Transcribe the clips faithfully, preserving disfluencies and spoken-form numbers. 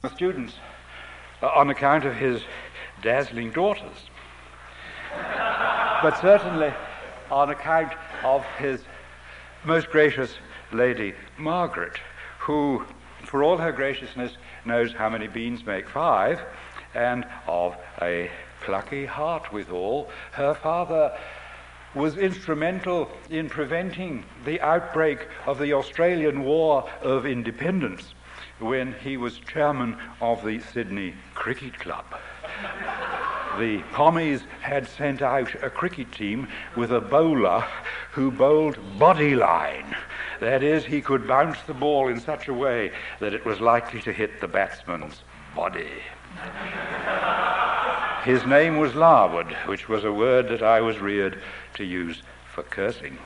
students uh, on account of his dazzling daughters, but certainly on account of his most gracious Lady Margaret, who, for all her graciousness, knows how many beans make five, and of a plucky heart withal. Her father was instrumental in preventing the outbreak of the Australian War of Independence when he was chairman of the Sydney Cricket Club. The Commies had sent out a cricket team with a bowler who bowled bodyline. That is, he could bounce the ball in such a way that it was likely to hit the batsman's body. His name was Larwood, which was a word that I was reared to use for cursing.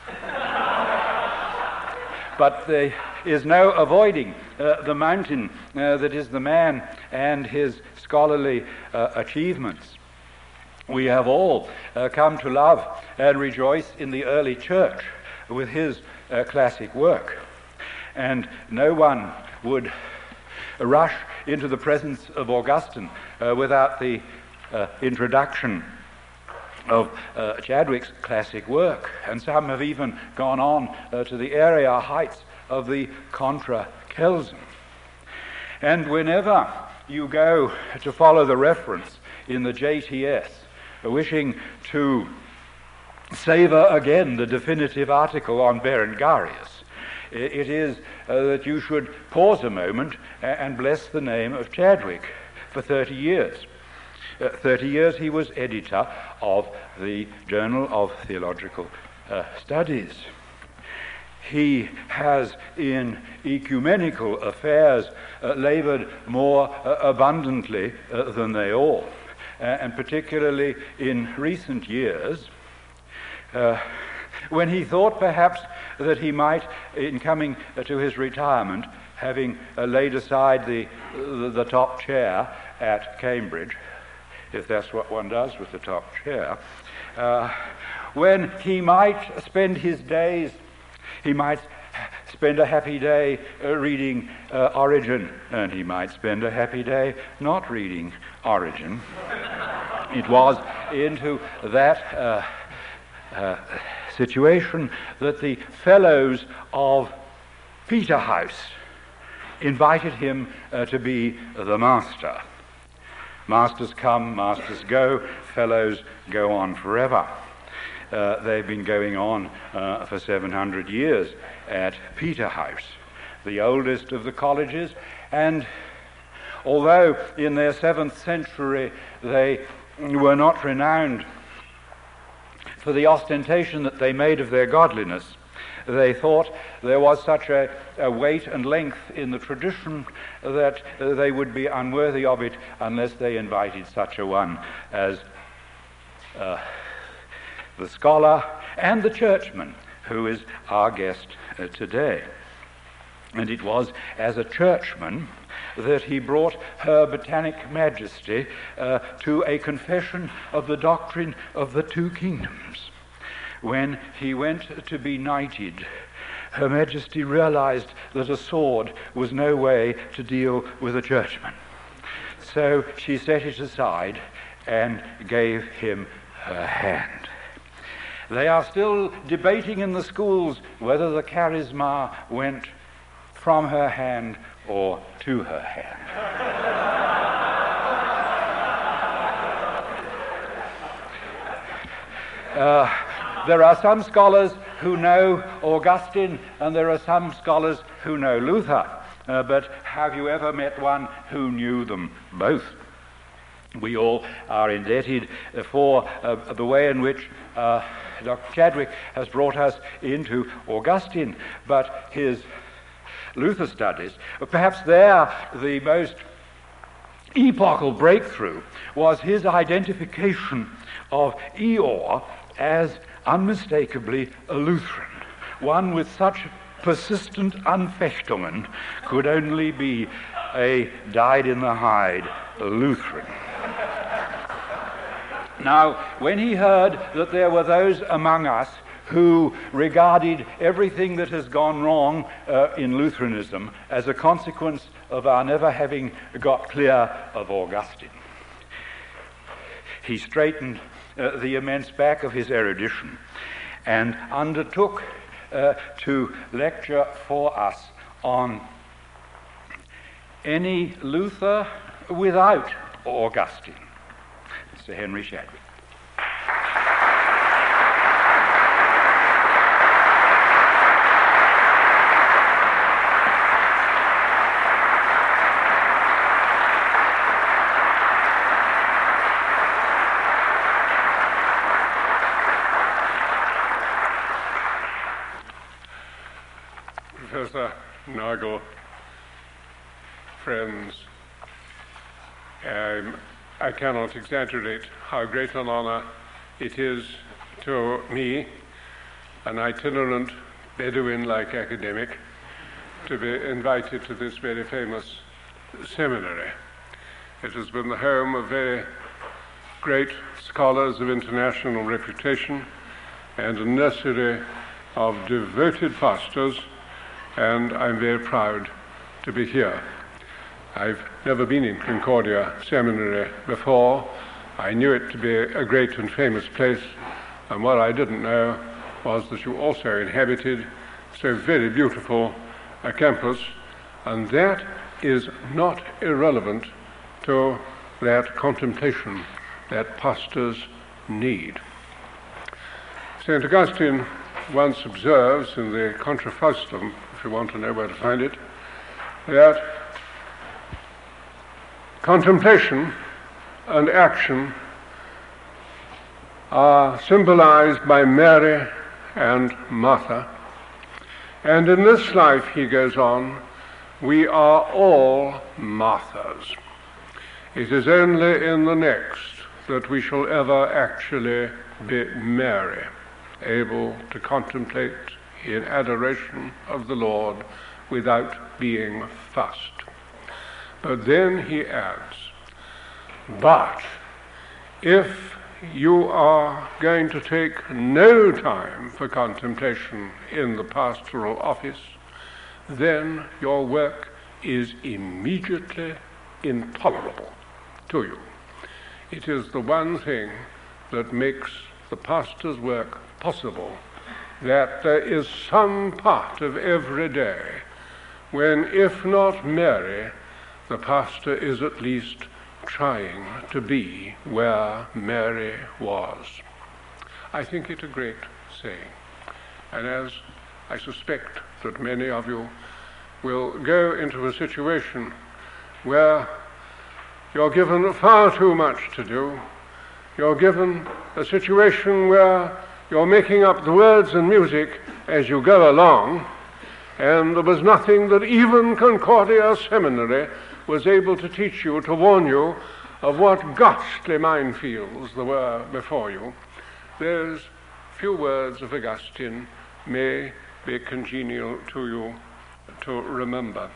But there is no avoiding uh, the mountain uh, that is the man and his scholarly uh, achievements. We have all uh, come to love and rejoice in the early church with his uh, classic work. And no one would rush into the presence of Augustine uh, without the uh, introduction of uh, Chadwick's classic work, and some have even gone on uh, to the area heights of the Contra Kelson. And whenever you go to follow the reference in the J T S, wishing to savour again the definitive article on Berengarius, it is uh, that you should pause a moment and bless the name of Chadwick for thirty years. Uh, thirty years he was editor of the Journal of Theological uh, Studies. He has, in ecumenical affairs, uh, laboured more uh, abundantly uh, than they all, uh, and particularly in recent years, uh, when he thought perhaps that he might, in coming uh, to his retirement, having uh, laid aside the, the, the top chair at Cambridge, if that's what one does with the top chair, uh, when he might spend his days, he might spend a happy day uh, reading uh, Origen, and he might spend a happy day not reading Origen. It was into that uh, uh, situation that the fellows of Peterhouse invited him uh, to be the master. Masters come, masters go, fellows go on forever. Uh, they've been going on uh, for seven hundred years at Peterhouse, the oldest of the colleges, and although in their seventh century they were not renowned for the ostentation that they made of their godliness, they thought there was such a, a weight and length in the tradition that uh, they would be unworthy of it unless they invited such a one as uh, the scholar and the churchman who is our guest uh, today. And it was as a churchman that he brought Her Botanic Majesty uh, to a confession of the doctrine of the two kingdoms. When he went to be knighted, Her Majesty realized that a sword was no way to deal with a churchman. So she set it aside and gave him her hand. They are still debating in the schools whether the charisma went from her hand or to her hand. uh, There are some scholars who know Augustine, and there are some scholars who know Luther. Uh, but have you ever met one who knew them both? We all are indebted for uh, the way in which uh, Doctor Chadwick has brought us into Augustine, but his Luther studies, perhaps there the most epochal breakthrough was his identification of Eeyore as unmistakably a Lutheran. One with such persistent Anfechtungen could only be a dyed-in-the-hide Lutheran. Now, when he heard that there were those among us who regarded everything that has gone wrong uh, in Lutheranism as a consequence of our never having got clear of Augustine. He straightened uh, the immense back of his erudition and undertook uh, to lecture for us on any Luther without Augustine. Mister Henry Shadwick. Professor Nagel, friends, um, I cannot exaggerate how great an honor it is to me, an itinerant Bedouin-like academic, to be invited to this very famous seminary. It has been the home of very great scholars of international reputation and a nursery of devoted pastors, and I'm very proud to be here. I've never been in Concordia Seminary before. I knew it to be a great and famous place, and what I didn't know was that you also inhabited so very beautiful a campus, and that is not irrelevant to that contemplation that pastors need. Saint Augustine once observes in the Contrafustum, if you want to know where to find it, that contemplation and action are symbolized by Mary and Martha. And in this life, he goes on, we are all Marthas. It is only in the next that we shall ever actually be Mary, able to contemplate in adoration of the Lord without being fussed. But then he adds, but if you are going to take no time for contemplation in the pastoral office, then your work is immediately intolerable to you. It is the one thing that makes the pastor's work possible, that there is some part of every day when, if not Mary, the pastor is at least trying to be where Mary was. I think it a great saying, and as I suspect that many of you will go into a situation where you're given far too much to do, you're given a situation where you're making up the words and music as you go along, and there was nothing that even Concordia Seminary was able to teach you, to warn you of what ghastly minefields there were before you. Those few words of Augustine may be congenial to you to remember.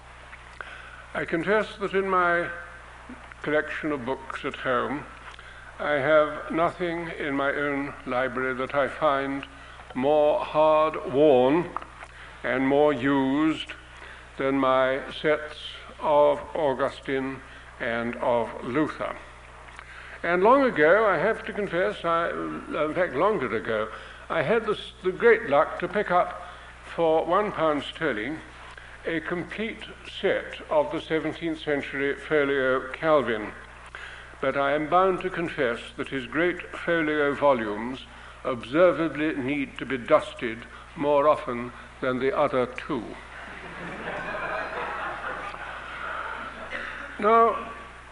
I confess that in my collection of books at home, I have nothing in my own library that I find more hard-worn and more used than my sets of Augustine and of Luther. And long ago, I have to confess, I, in fact longer ago, I had this, the great luck to pick up for one pound sterling a complete set of the seventeenth century folio Calvin. But I am bound to confess that his great folio volumes observably need to be dusted more often than the other two. Now,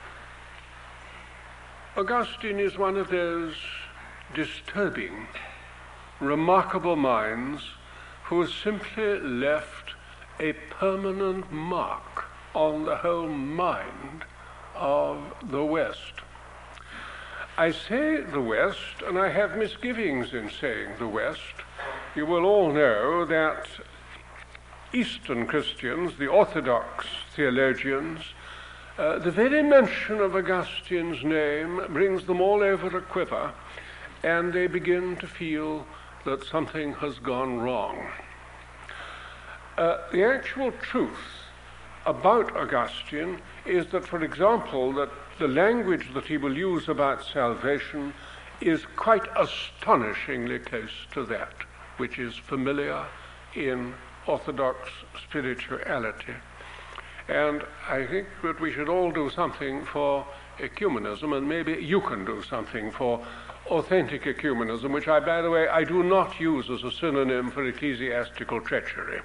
Augustine is one of those disturbing, remarkable minds who has simply left a permanent mark on the whole mind of the West. I say the West, and I have misgivings in saying the West. You will all know that Eastern Christians, the Orthodox theologians, uh, the very mention of Augustine's name brings them all over a quiver, and they begin to feel that something has gone wrong. Uh, the actual truth about Augustine is that, for example, that the language that he will use about salvation is quite astonishingly close to that which is familiar in Orthodox spirituality. And I think that we should all do something for ecumenism, and maybe you can do something for authentic ecumenism, which I, by the way, I do not use as a synonym for ecclesiastical treachery.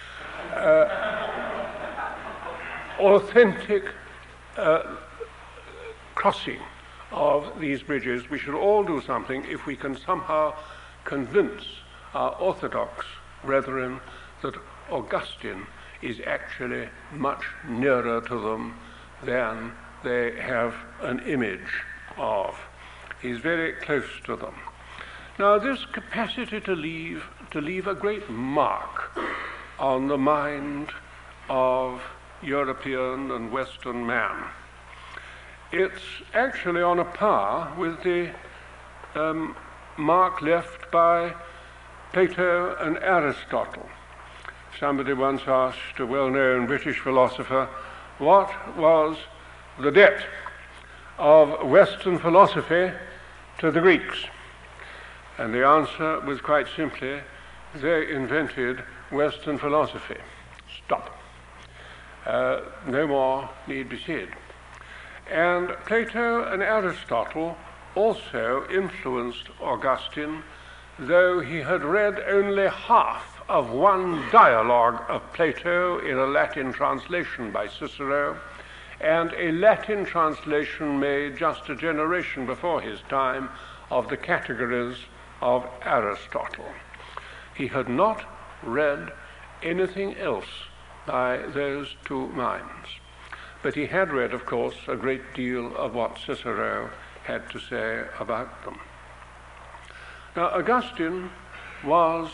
Uh, authentic uh, crossing of these bridges. We should all do something if we can somehow convince our Orthodox brethren that Augustine is actually much nearer to them than they have an image of. He's very close to them. Now, this capacity to leave, to leave a great mark on the mind of European and Western man, it's actually on a par with the um, mark left by Plato and Aristotle. Somebody once asked a well-known British philosopher, what was the debt of Western philosophy to the Greeks? And the answer was quite simply, they invented Western philosophy. Stop. Uh, no more need be said. And Plato and Aristotle also influenced Augustine, though he had read only half of one dialogue of Plato in a Latin translation by Cicero, and a Latin translation made just a generation before his time of the Categories of Aristotle. He had not read anything else by those two minds. But he had read, of course, a great deal of what Cicero had to say about them. Now, Augustine was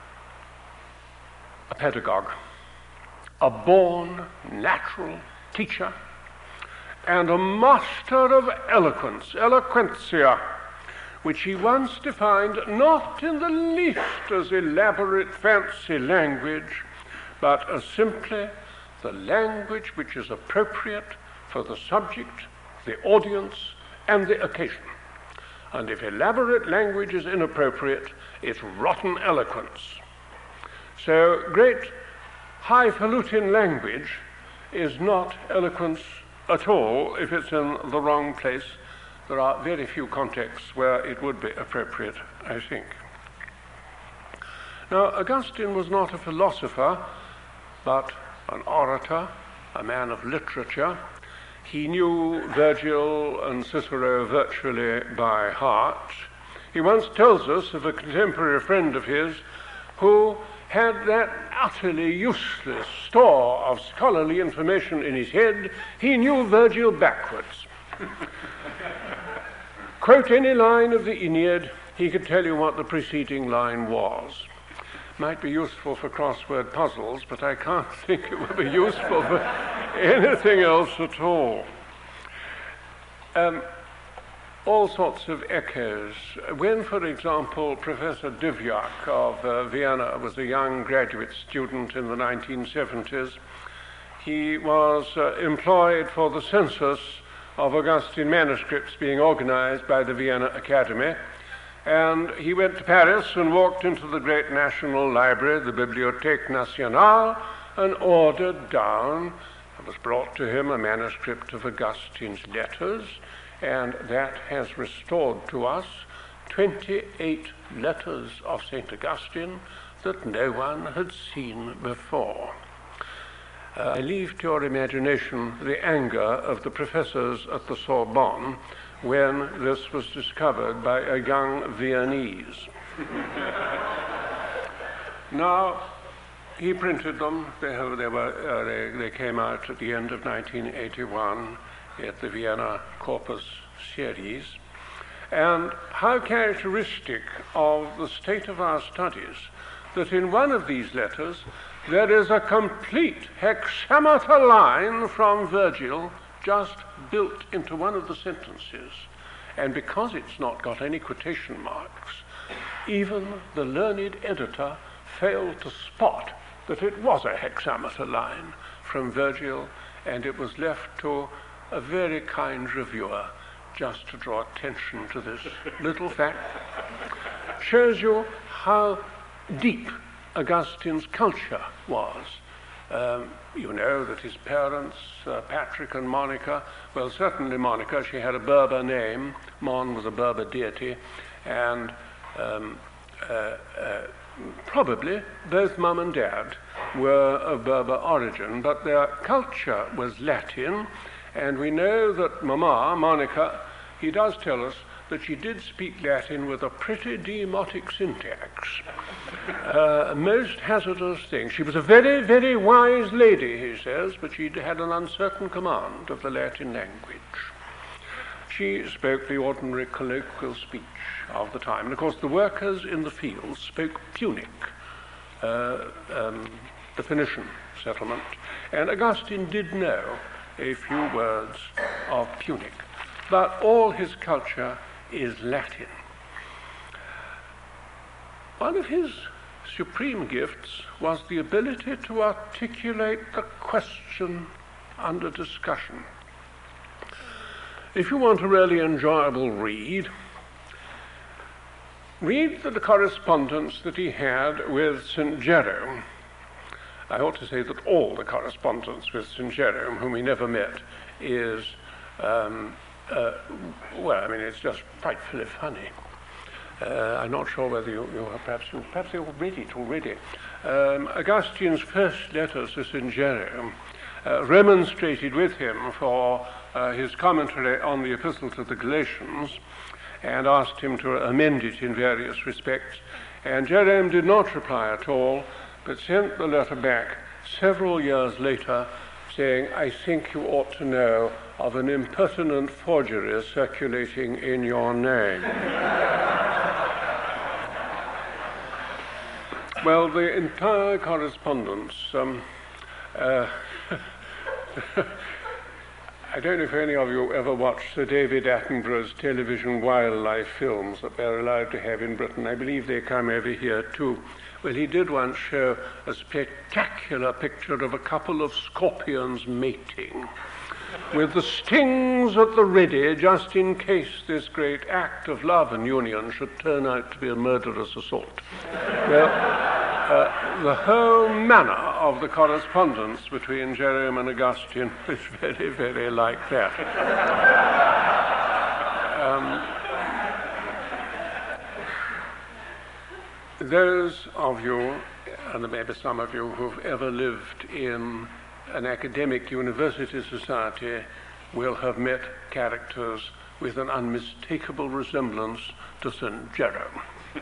a pedagogue, a born natural teacher, and a master of eloquence, eloquentia, which he once defined not in the least as elaborate fancy language, but as simply the language which is appropriate for the subject, the audience, and the occasion. And if elaborate language is inappropriate, it's rotten eloquence. So great highfalutin language is not eloquence at all if it's in the wrong place. There are very few contexts where it would be appropriate, I think. Now, Augustine was not a philosopher, but an orator, a man of literature. He knew Virgil and Cicero virtually by heart. He once tells us of a contemporary friend of his who had that utterly useless store of scholarly information in his head, he knew Virgil backwards. Quote any line of the Aeneid, he could tell you what the preceding line was. Might be useful for crossword puzzles, but I can't think it would be useful for anything else at all. Um, all sorts of echoes. When, for example, Professor Dvořák of uh, Vienna was a young graduate student in the nineteen seventies, he was uh, employed for the census of Augustine manuscripts being organized by the Vienna Academy. And he went to Paris and walked into the great National Library, the Bibliothèque Nationale, and ordered down, it was brought to him, a manuscript of Augustine's letters, and that has restored to us twenty-eight letters of Saint Augustine that no one had seen before. Uh, I leave to your imagination the anger of the professors at the Sorbonne when this was discovered by a young Viennese. Now, he printed them. They, have, they, were, uh, they, they came out at the end of nineteen eighty-one at the Vienna Corpus Series. And how characteristic of the state of our studies that in one of these letters there is a complete hexameter line from Virgil just built into one of the sentences. And because it's not got any quotation marks, even the learned editor failed to spot that it was a hexameter line from Virgil, and it was left to a very kind reviewer just to draw attention to this little fact. Shows you how deep Augustine's culture was. Um, you know that his parents, uh, Patrick and Monica, well, certainly Monica, she had a Berber name. Mon was a Berber deity, and um, uh, uh, probably both mum and dad were of Berber origin, but their culture was Latin, and we know that Mama, Monica, he does tell us that she did speak Latin with a pretty demotic syntax. Uh, a most hazardous thing. She was a very, very wise lady, he says, but she had an uncertain command of the Latin language. She spoke the ordinary colloquial speech of the time. And of course, the workers in the fields spoke Punic, uh, um, the Phoenician settlement. And Augustine did know a few words of Punic. But all his culture is Latin. One of his supreme gifts was the ability to articulate the question under discussion. If you want a really enjoyable read, read the correspondence that he had with Saint Jerome. I ought to say that all the correspondence with Saint Jerome, whom he never met, is um, Uh, well, I mean, it's just frightfully funny. Uh, I'm not sure whether you, you have perhaps, perhaps you'll read it already. Um, Augustine's first letters to Saint Jerome uh, remonstrated with him for uh, his commentary on the Epistle to the Galatians and asked him to amend it in various respects. And Jerome did not reply at all, but sent the letter back several years later saying, I think you ought to know of an impertinent forgery circulating in your name. Well, the entire correspondence, um, uh, I don't know if any of you ever watched Sir David Attenborough's television wildlife films that they're allowed to have in Britain. I believe they come over here too. Well, he did once show a spectacular picture of a couple of scorpions mating, with the stings at the ready, just in case this great act of love and union should turn out to be a murderous assault. Well, uh, the whole manner of the correspondence between Jerome and Augustine is very, very like that. um, those of you, and maybe some of you who've ever lived in an academic university society, will have met characters with an unmistakable resemblance to Saint Jerome.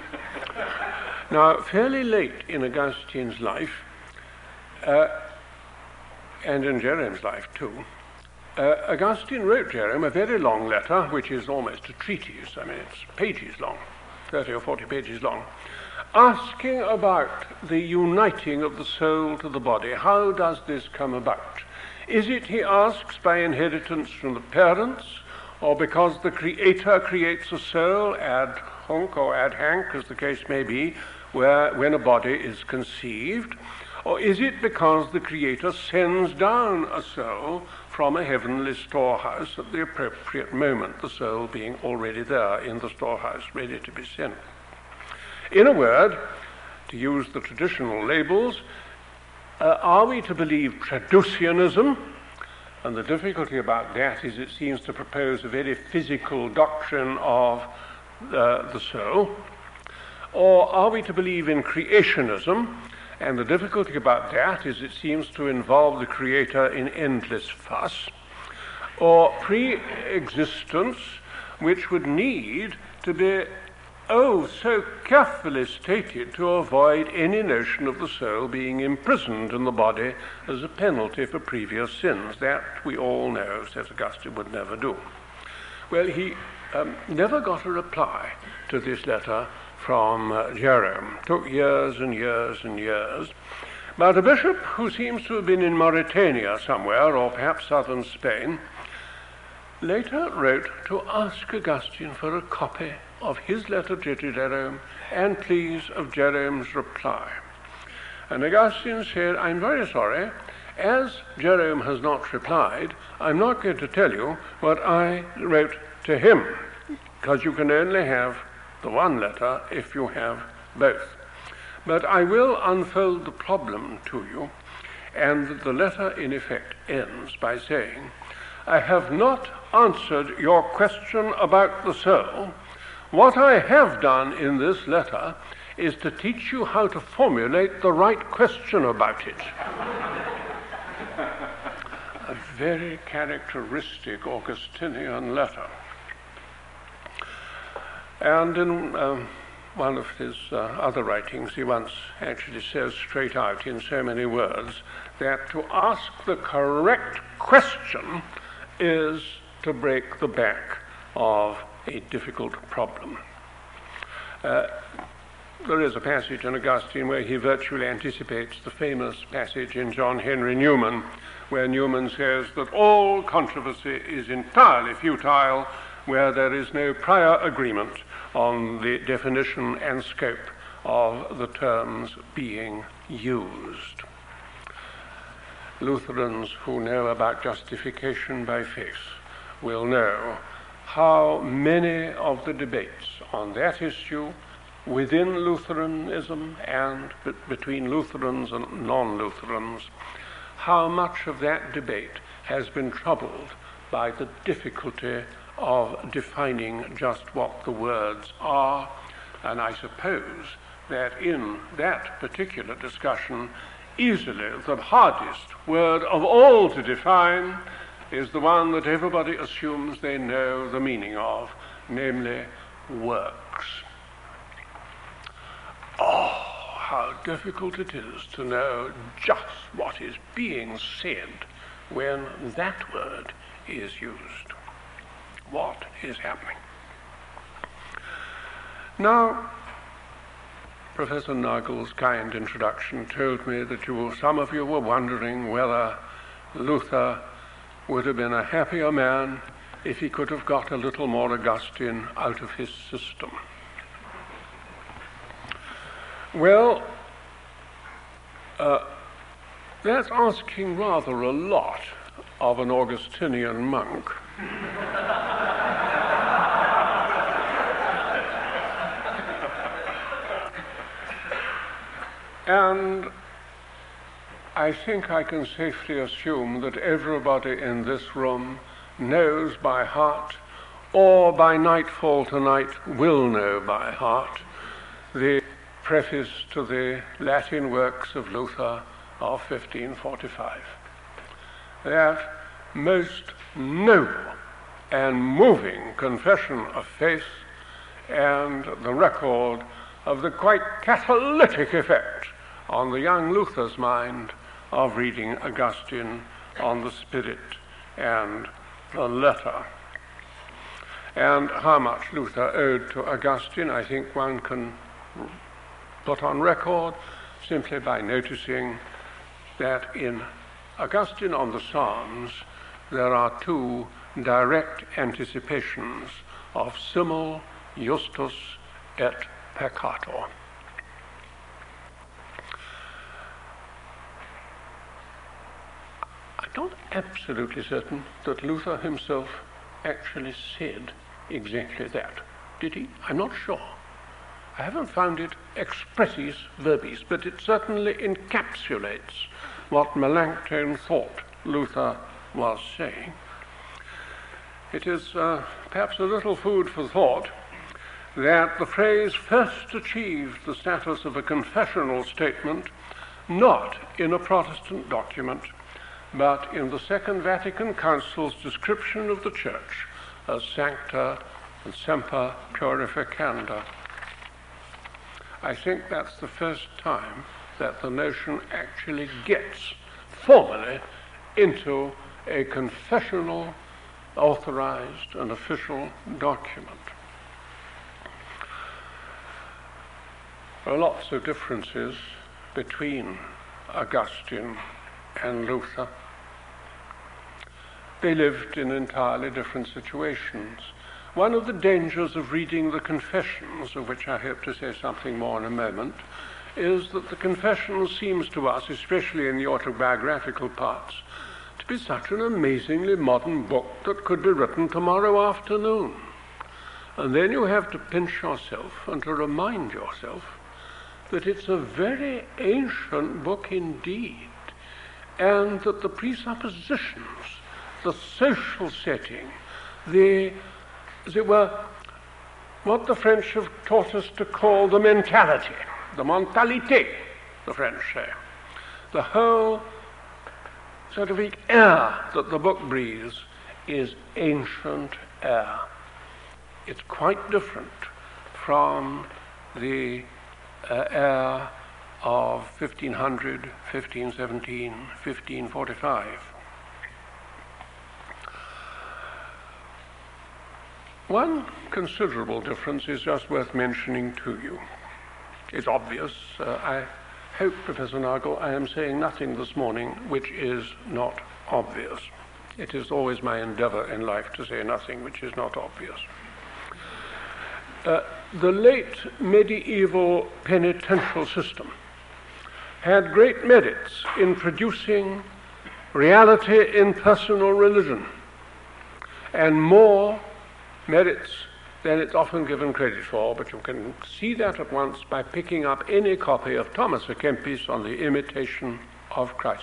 Now, fairly late in Augustine's life, uh, and in Jerome's life too, uh, Augustine wrote Jerome a very long letter, which is almost a treatise. I mean, it's pages long, thirty or forty pages long, asking about the uniting of the soul to the body. How does this come about? Is it, he asks, by inheritance from the parents, or because the Creator creates a soul ad hoc or ad hanc, as the case may be, where when a body is conceived? Or is it because the Creator sends down a soul from a heavenly storehouse at the appropriate moment, the soul being already there in the storehouse, ready to be sent? In a word, to use the traditional labels, uh, are we to believe traducianism? And the difficulty about that is it seems to propose a very physical doctrine of uh, the soul. Or are we to believe in creationism? And the difficulty about that is it seems to involve the Creator in endless fuss. Or pre-existence, which would need to be Oh, so carefully stated to avoid any notion of the soul being imprisoned in the body as a penalty for previous sins. That we all know, says Augustine, would never do. Well, he um, never got a reply to this letter from uh, Jerome. It took years and years and years. But a bishop who seems to have been in Mauritania somewhere, or perhaps southern Spain, later wrote to ask Augustine for a copy of his letter to Jerome and please of Jerome's reply. And Augustine said, I'm very sorry, as Jerome has not replied, I'm not going to tell you what I wrote to him, because you can only have the one letter if you have both. But I will unfold the problem to you, and the letter in effect ends by saying, I have not answered your question about the soul. What I have done in this letter is to teach you how to formulate the right question about it. A very characteristic Augustinian letter. And in um, one of his uh, other writings, he once actually says straight out in so many words that to ask the correct question is to break the back of a difficult problem. Uh, there is a passage in Augustine where he virtually anticipates the famous passage in John Henry Newman, where Newman says that all controversy is entirely futile where there is no prior agreement on the definition and scope of the terms being used. Lutherans who know about justification by faith will know how many of the debates on that issue within Lutheranism and be- between Lutherans and non-Lutherans, how much of that debate has been troubled by the difficulty of defining just what the words are. And I suppose that in that particular discussion, easily the hardest word of all to define is the one that everybody assumes they know the meaning of, namely works. Oh, how difficult it is to know just what is being said when that word is used. What is happening? Now, Professor Nagel's kind introduction told me that you, some of you were wondering whether Luther would have been a happier man if he could have got a little more Augustine out of his system. Well, uh, that's asking rather a lot of an Augustinian monk. And I think I can safely assume that everybody in this room knows by heart, or by nightfall tonight will know by heart, the preface to the Latin works of Luther of fifteen forty-five. That most noble and moving confession of faith and the record of the quite catalytic effect on the young Luther's mind of reading Augustine on the Spirit and the letter. And how much Luther owed to Augustine, I think one can put on record simply by noticing that in Augustine on the Psalms there are two direct anticipations of simul justus et peccator. I'm not absolutely certain that Luther himself actually said exactly that. Did he? I'm not sure. I haven't found it expressis verbis, but it certainly encapsulates what Melanchthon thought Luther was saying. It is uh, perhaps a little food for thought that the phrase first achieved the status of a confessional statement not in a Protestant document, but in the Second Vatican Council's description of the Church as sancta and semper purificanda. I think that's the first time that the notion actually gets formally into a confessional, authorized and official document. There are lots of differences between Augustine and Luther. They lived in entirely different situations. one of the dangers of reading the Confessions, of which I hope to say something more in a moment, is that the Confessions seems to us, especially in the autobiographical parts, to be such an amazingly modern book that could be written tomorrow afternoon. And then you have to pinch yourself and to remind yourself that it's a very ancient book indeed, and that the presuppositions, the social setting, the, as it were, what the French have taught us to call the mentality, the mentalité, the French say, the whole sort of air that the book breathes is ancient air. It's quite different from the uh, air of fifteen hundred, fifteen seventeen, fifteen forty-five. One considerable difference is just worth mentioning to you. It's obvious. Uh, I hope, Professor Nagel, I am saying nothing this morning which is not obvious. It is always my endeavor in life to say nothing which is not obvious. Uh, the late medieval penitential system had great merits in producing reality in personal religion, and more merits than it's often given credit for, but you can see that at once by picking up any copy of Thomas à Kempis on the Imitation of Christ.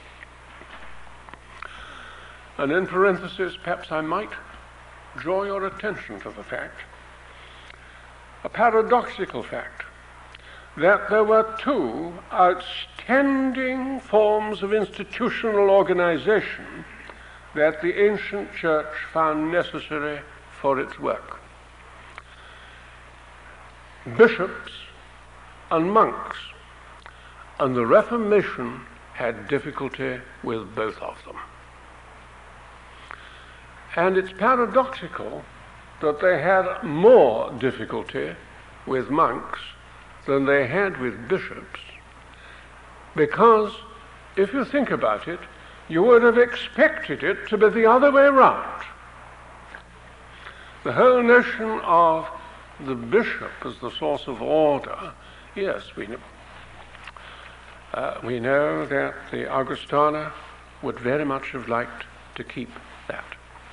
And in parenthesis, perhaps I might draw your attention to the fact, a paradoxical fact, that there were two outstanding forms of institutional organization that the ancient church found necessary for its work: bishops and monks. And the Reformation had difficulty with both of them. And it's paradoxical that they had more difficulty with monks than they had with bishops, because if you think about it, you would have expected it to be the other way round. The whole notion of the bishop as the source of order, yes, we know, uh, we know that the Augustana would very much have liked to keep that.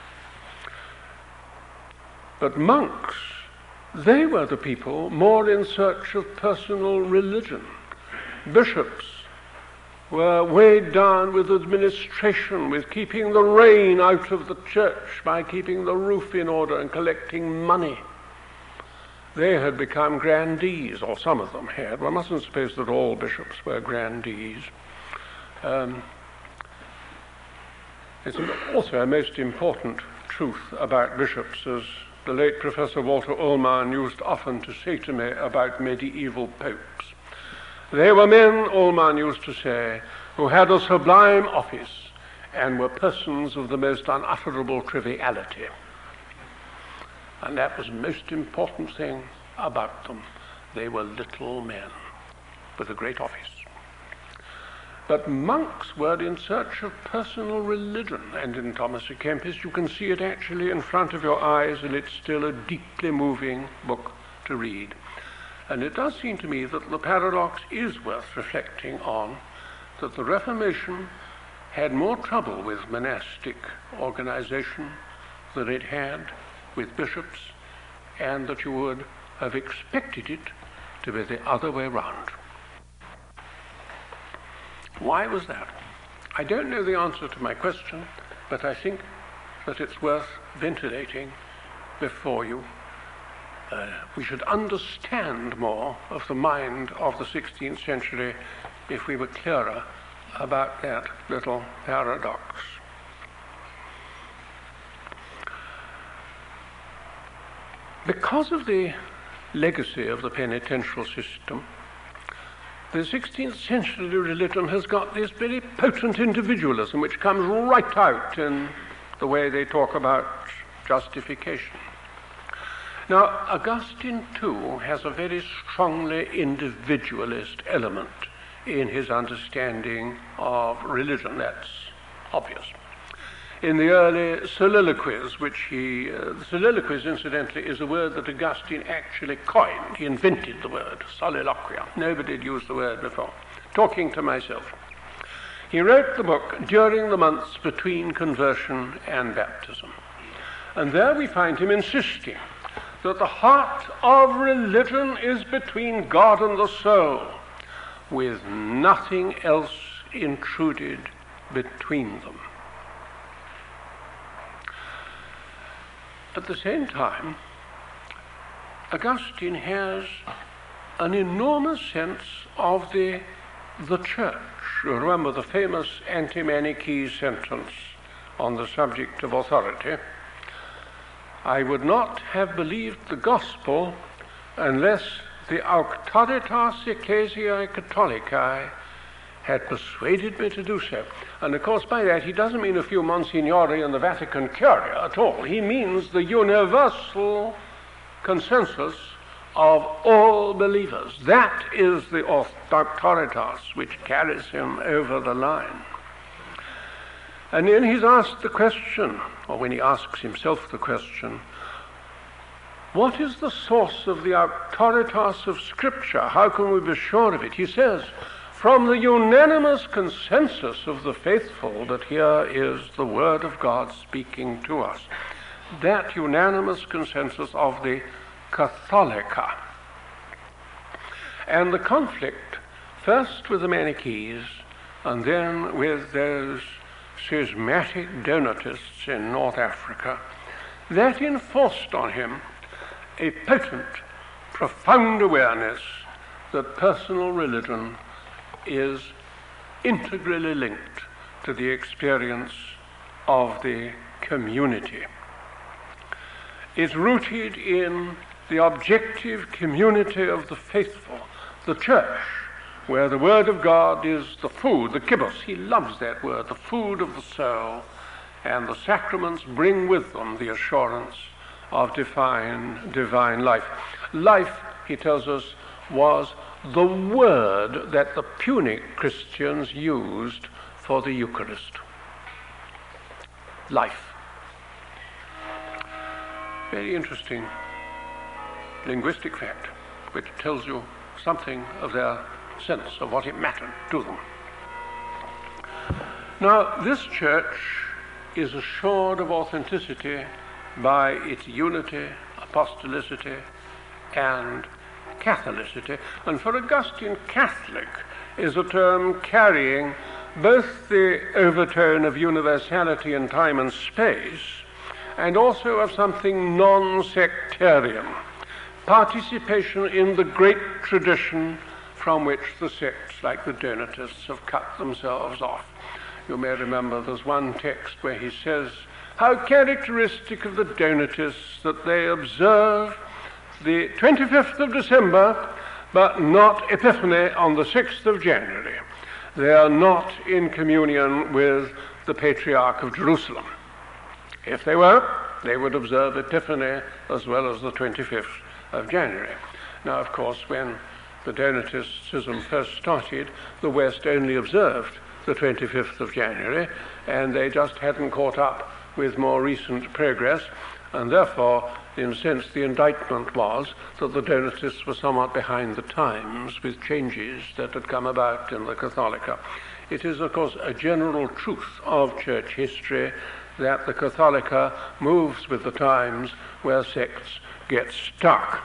But monks, they were the people more in search of personal religion. Bishops were weighed down with administration, with keeping the rain out of the church by keeping the roof in order and collecting money. They had become grandees, or some of them had. One mustn't suppose that all bishops were grandees. Um, it's also a most important truth about bishops, as the late Professor Walter Ullmann used often to say to me about medieval popes. They were men, Ullmann used to say, who had a sublime office and were persons of the most unutterable triviality. And that was the most important thing about them. They were little men with a great office. But monks were in search of personal religion, and in Thomas à Kempis you can see it actually in front of your eyes, and it's still a deeply moving book to read. And it does seem to me that the paradox is worth reflecting on, that the Reformation had more trouble with monastic organization than it had with bishops, and that you would have expected it to be the other way round. Why was that? I don't know the answer to my question, but I think that it's worth ventilating before you. Uh, we should understand more of the mind of the sixteenth century if we were clearer about that little paradox. Because of the legacy of the penitential system, the sixteenth century religion has got this very potent individualism which comes right out in the way they talk about justification. Now, Augustine, too, has a very strongly individualist element in his understanding of religion. That's obvious. in the early soliloquies, which he, uh, the soliloquies, incidentally, is a word that Augustine actually coined. He invented the word, soliloquia. Nobody had used the word before. Talking to myself. He wrote the book during the months between conversion and baptism. And there we find him insisting that the heart of religion is between God and the soul, with nothing else intruded between them. At the same time, Augustine has an enormous sense of the, the church. You remember the famous anti-Manichae sentence on the subject of authority. I would not have believed the gospel unless the auctoritas ecclesiae catholicae had persuaded me to do so. And of course by that he doesn't mean a few monsignori in the Vatican Curia at all. He means the universal consensus of all believers. That is the auctoritas which carries him over the line. And then he's asked the question, or when he asks himself the question, what is the source of the auctoritas of Scripture? How can we be sure of it? He says, from the unanimous consensus of the faithful that here is the Word of God speaking to us. That unanimous consensus of the Catholica. And the conflict, first with the Manichaees, and then with those schismatic Donatists in North Africa, that enforced on him a potent, profound awareness that personal religion is integrally linked to the experience of the community. It's rooted in the objective community of the faithful, the church, where the Word of God is the food, the kibbutz. He loves that word, the food of the soul, and the sacraments bring with them the assurance of divine, divine life. Life, he tells us, was the word that the Punic Christians used for the Eucharist. Life. Very interesting linguistic fact, which tells you something of their sense of what it mattered to them. Now, this church is assured of authenticity by its unity, apostolicity, and Catholicity. And for Augustine, Catholic is a term carrying both the overtone of universality in time and space, and also of something non-sectarian, participation in the great tradition from which the sects, like the Donatists, have cut themselves off. You may remember there's one text where he says, how characteristic of the Donatists that they observe the twenty-fifth of December, but not Epiphany on the sixth of January. They are not in communion with the Patriarch of Jerusalem. If they were, they would observe Epiphany as well as the twenty-fifth of January. Now, of course, when the Donaticism first started, the West only observed the twenty-fifth of January, and they just hadn't caught up with more recent progress, and therefore, in a sense, the indictment was that the Donatists were somewhat behind the times with changes that had come about in the Catholica. It is, of course, a general truth of church history that the Catholica moves with the times where sects get stuck.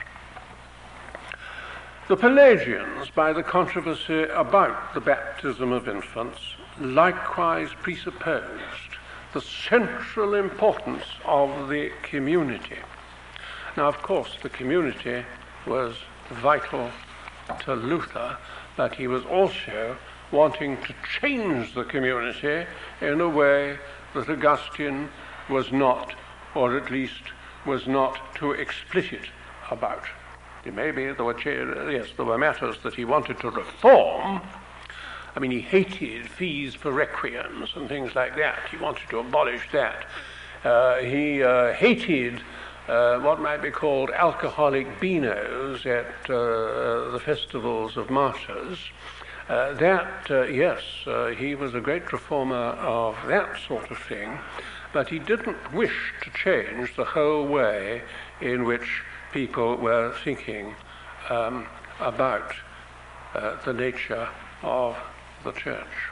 The Pelagians, by the controversy about the baptism of infants, likewise presupposed the central importance of the community. Now, of course, the community was vital to Luther, but he was also wanting to change the community in a way that Augustine was not, or at least was not too explicit about. Maybe there were, yes, there were matters that he wanted to reform. I mean, he hated fees for requiems and things like that. He wanted to abolish that. Uh, he uh, hated uh, what might be called alcoholic beanos at uh, the festivals of martyrs. Uh, that, uh, yes, uh, he was a great reformer of that sort of thing, but he didn't wish to change the whole way in which people were thinking um, about uh, the nature of the church.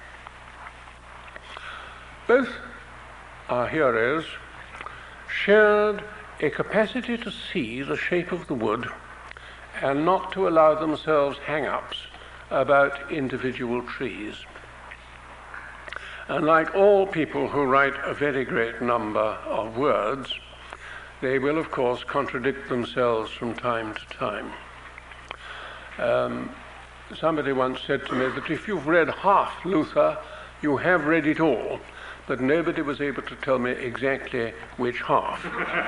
Both our heroes shared a capacity to see the shape of the wood and not to allow themselves hang-ups about individual trees. And like all people who write a very great number of words, they will, of course, contradict themselves from time to time. Um, somebody once said to me that if you've read half Luther, you have read it all, but nobody was able to tell me exactly which half.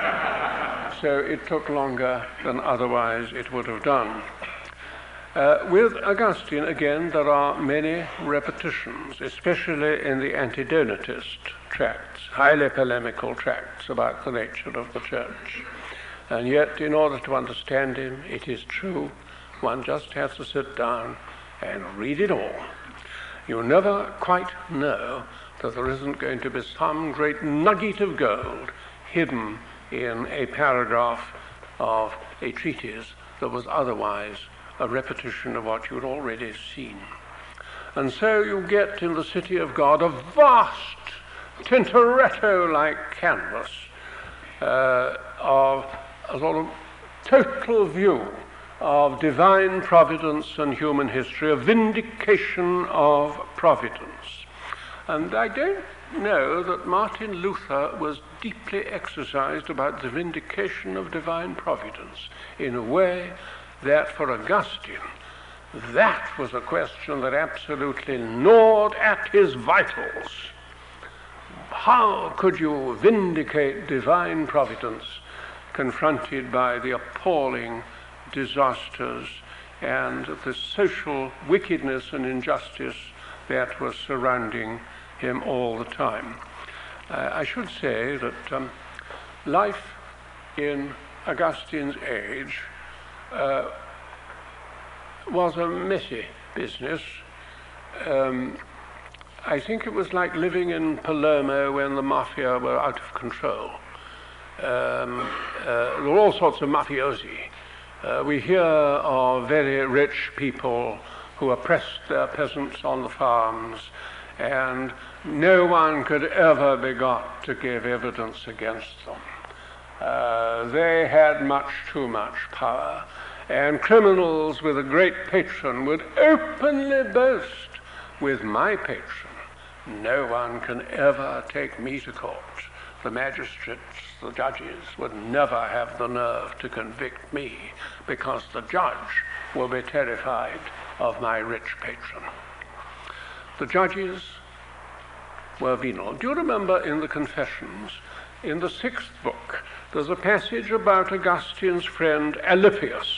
So it took longer than otherwise it would have done. Uh, with Augustine, again, there are many repetitions, especially in the anti-Donatist tracts, highly polemical tracts about the nature of the church. And yet, in order to understand him, it is true, one just has to sit down and read it all. You never quite know that there isn't going to be some great nugget of gold hidden in a paragraph of a treatise that was otherwise a repetition of what you'd already seen. And so you get in the city of God a vast Tintoretto-like canvas uh, of a sort of total view of divine providence and human history, a vindication of providence. And I don't know that Martin Luther was deeply exercised about the vindication of divine providence in a way that for Augustine, that was a question that absolutely gnawed at his vitals. How could you vindicate divine providence confronted by the appalling disasters and the social wickedness and injustice that was surrounding him all the time? Uh, I should say that um, life in Augustine's age Uh, was a messy business. Um, I think it was like living in Palermo when the mafia were out of control. Um, uh, there were all sorts of mafiosi. Uh, we hear of very rich people who oppressed their peasants on the farms, and no one could ever be got to give evidence against them. Uh, they had much too much power, and criminals with a great patron would openly boast, with my patron, no one can ever take me to court. The magistrates, the judges, would never have the nerve to convict me because the judge will be terrified of my rich patron. The judges were venal. Do you remember in the Confessions, in the sixth book, there's a passage about Augustine's friend Alypius,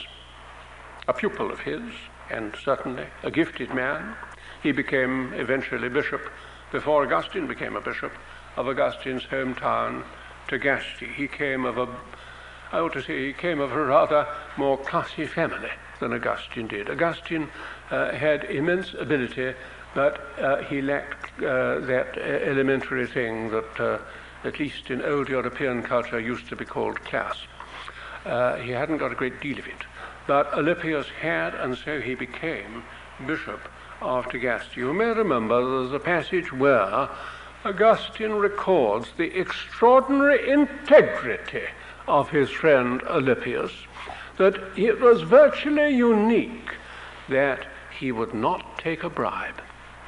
a pupil of his, and certainly a gifted man. He became eventually bishop, before Augustine became a bishop, of Augustine's hometown, Tagaste. He came of a, I ought to say, he came of a rather more classy family than Augustine did. Augustine uh, had immense ability, but uh, he lacked uh, that elementary thing that uh, at least in old European culture used to be called class. Uh, he hadn't got a great deal of it. But Alypius had, and so he became bishop of Tagaste. You may remember there's a passage where Augustine records the extraordinary integrity of his friend Alypius, that it was virtually unique that he would not take a bribe.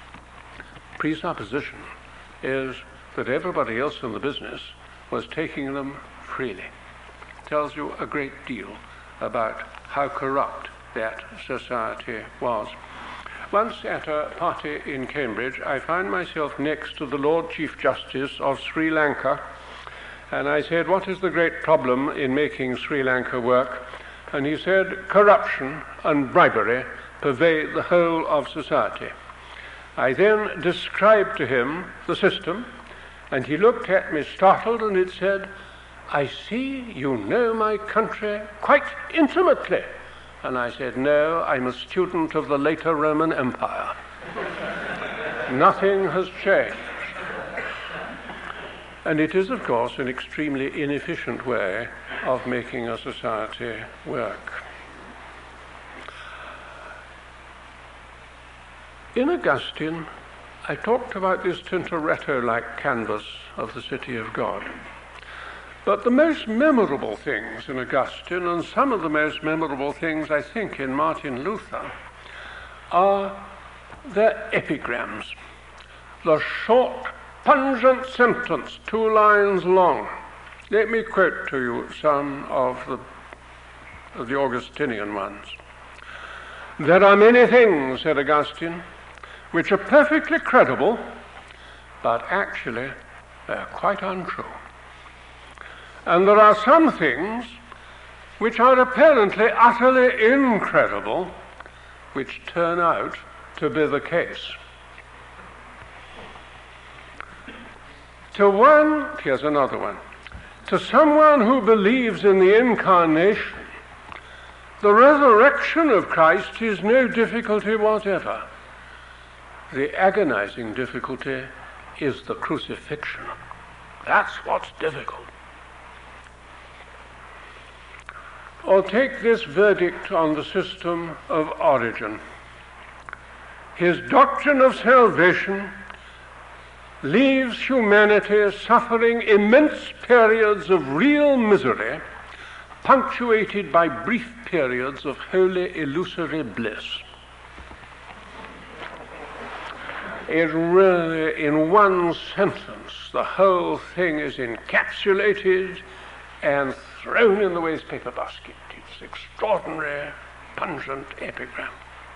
Presupposition is that everybody else in the business was taking them freely. Tells you a great deal about how corrupt that society was. Once at a party in Cambridge, I found myself next to the Lord Chief Justice of Sri Lanka, and I said, "What is the great problem in making Sri Lanka work?" And he said, "Corruption and bribery pervade the whole of society." I then described to him the system, and he looked at me startled, and it said, "I see you know my country quite intimately." And I said, "No, I'm a student of the later Roman Empire." Nothing has changed. And it is, of course, an extremely inefficient way of making a society work. In Augustine, I talked about this Tintoretto-like canvas of the city of God. But the most memorable things in Augustine, and some of the most memorable things, I think, in Martin Luther, are their epigrams. The short, pungent sentence, two lines long. Let me quote to you some of the, of the Augustinian ones. There are many things, said Augustine, which are perfectly credible, but actually they're quite untrue. And there are some things which are apparently utterly incredible, which turn out to be the case. To one, here's another one, to someone who believes in the incarnation, the resurrection of Christ is no difficulty whatever. The agonizing difficulty is the crucifixion. That's what's difficult. Or take this verdict on the system of Origen. His doctrine of salvation leaves humanity suffering immense periods of real misery, punctuated by brief periods of wholly illusory bliss. It really, in one sentence, the whole thing is encapsulated and thrown in the waste paper basket. It's extraordinary, pungent epigram.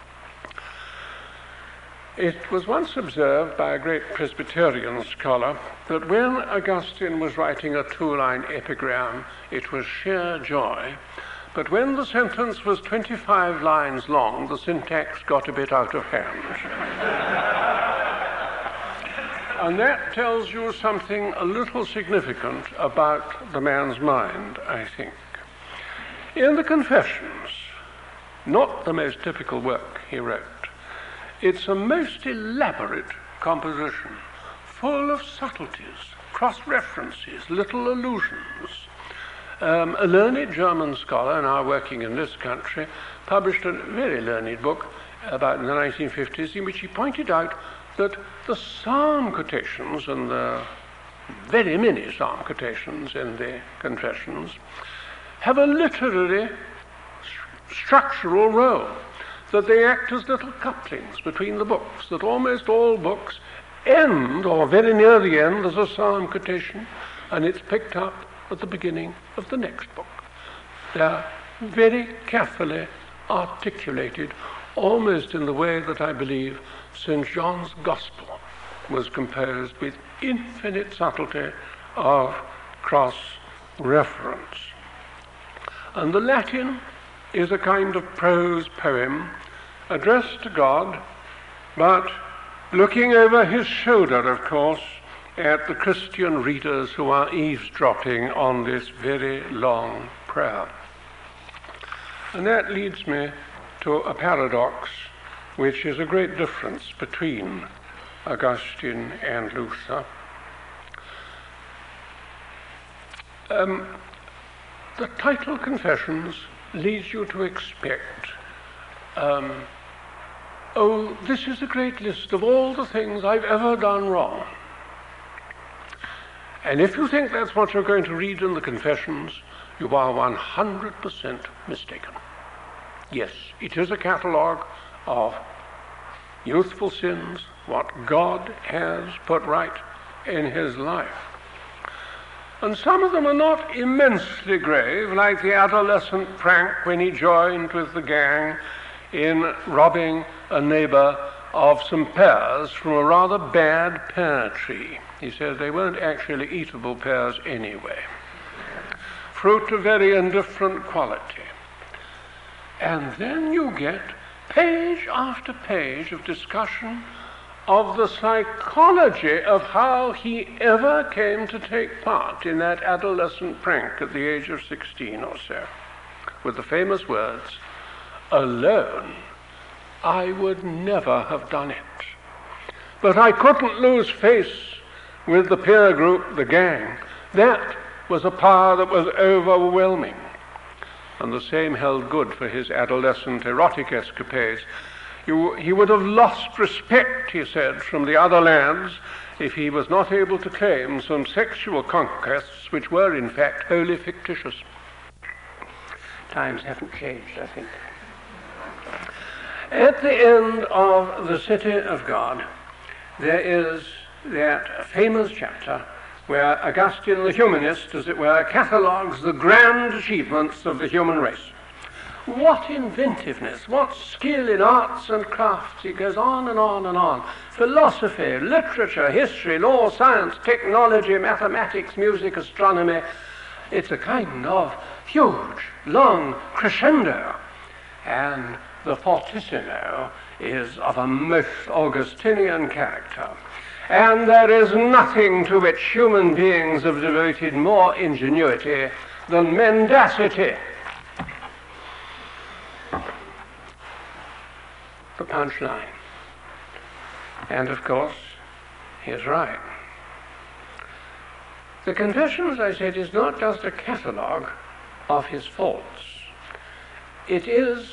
It was once observed by a great Presbyterian scholar that when Augustine was writing a two-line epigram, it was sheer joy, but when the sentence was twenty-five lines long, the syntax got a bit out of hand. And that tells you something a little significant about the man's mind, I think. In the Confessions, not the most typical work he wrote, it's a most elaborate composition, full of subtleties, cross-references, little allusions. Um, a learned German scholar, now working in this country, published a very learned book about in the nineteen fifties in which he pointed out that the psalm quotations and the very many psalm quotations in the Confessions have a literary st- structural role, that they act as little couplings between the books, that almost all books end, or very near the end, as a psalm quotation, and it's picked up at the beginning of the next book. They're very carefully articulated, almost in the way that I believe Saint John's Gospel was composed, with infinite subtlety of cross-reference. And the Latin is a kind of prose poem addressed to God, but looking over his shoulder, of course, at the Christian readers who are eavesdropping on this very long prayer. And that leads me to a paradox, which is a great difference between Augustine and Luther. Um, the title Confessions leads you to expect, um, oh, this is a great list of all the things I've ever done wrong. And if you think that's what you're going to read in the Confessions, you are one hundred percent mistaken. Yes, it is a catalogue of youthful sins, what God has put right in his life. And some of them are not immensely grave, like the adolescent prank when he joined with the gang in robbing a neighbor of some pears from a rather bad pear tree. He says they weren't actually eatable pears anyway. Fruit of very indifferent quality. And then you get page after page of discussion of the psychology of how he ever came to take part in that adolescent prank at the age of sixteen or so, with the famous words, "Alone, I would never have done it. But I couldn't lose face with the peer group, the gang. That was a power that was overwhelming. And the same held good for his adolescent erotic escapades. You, he would have lost respect, he said, from the other lads if he was not able to claim some sexual conquests which were in fact wholly fictitious. Times haven't changed, I think. At the end of The City of God, there is that famous chapter where Augustine, the humanist, as it were, catalogues the grand achievements of the human race. What inventiveness, what skill in arts and crafts. He goes on and on and on. Philosophy, literature, history, law, science, technology, mathematics, music, astronomy. It's a kind of huge, long crescendo. And the fortissimo is of a most Augustinian character. And there is nothing to which human beings have devoted more ingenuity than mendacity. The punchline. And of course, he's right. The Confession, as I said, is not just a catalogue of his faults. It is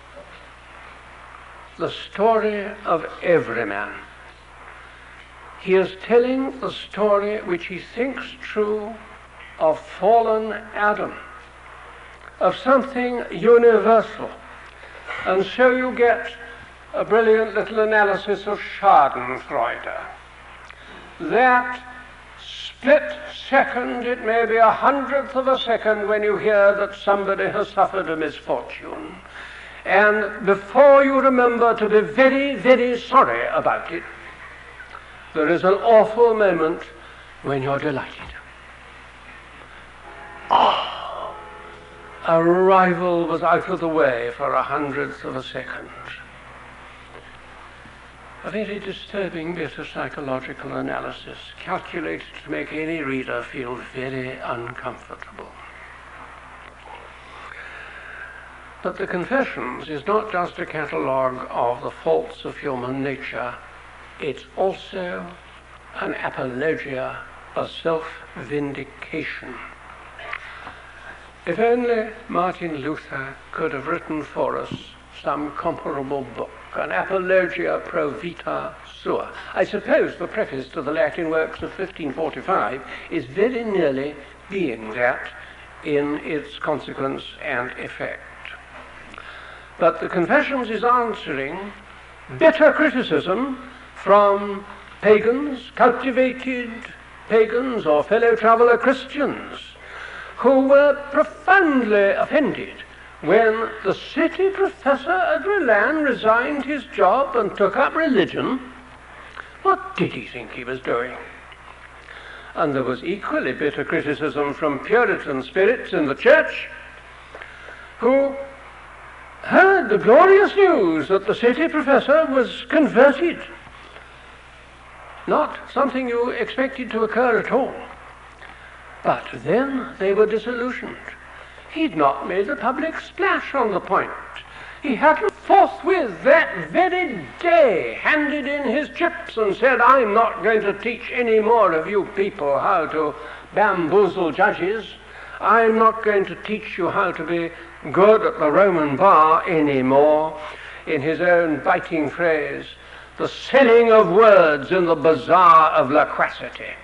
the story of every man. He is telling the story which he thinks true of fallen Adam, of something universal. And so you get a brilliant little analysis of Schadenfreude. That split second, it may be a hundredth of a second, when you hear that somebody has suffered a misfortune. And before you remember to be very, very sorry about it, there is an awful moment when you're delighted. Oh, a rival was out of the way for a hundredth of a second. A very disturbing bit of psychological analysis, calculated to make any reader feel very uncomfortable. But the Confessions is not just a catalogue of the faults of human nature. It's also an apologia, a self-vindication. If only Martin Luther could have written for us some comparable book, an apologia pro vita sua. I suppose the preface to the Latin works of fifteen forty-five is very nearly being that in its consequence and effect. But the Confessions is answering bitter criticism from pagans, cultivated pagans or fellow traveller Christians, who were profoundly offended when the city professor at Milan resigned his job and took up religion. What did he think he was doing? And there was equally bitter criticism from Puritan spirits in the church, who heard the glorious news that the city professor was converted. Not something you expected to occur at all. But then they were disillusioned. He'd not made a public splash on the point. He hadn't forthwith that very day handed in his chips and said, I'm not going to teach any more of you people how to bamboozle judges. I'm not going to teach you how to be good at the Roman bar anymore. In his own biting phrase, the selling of words in the bazaar of loquacity.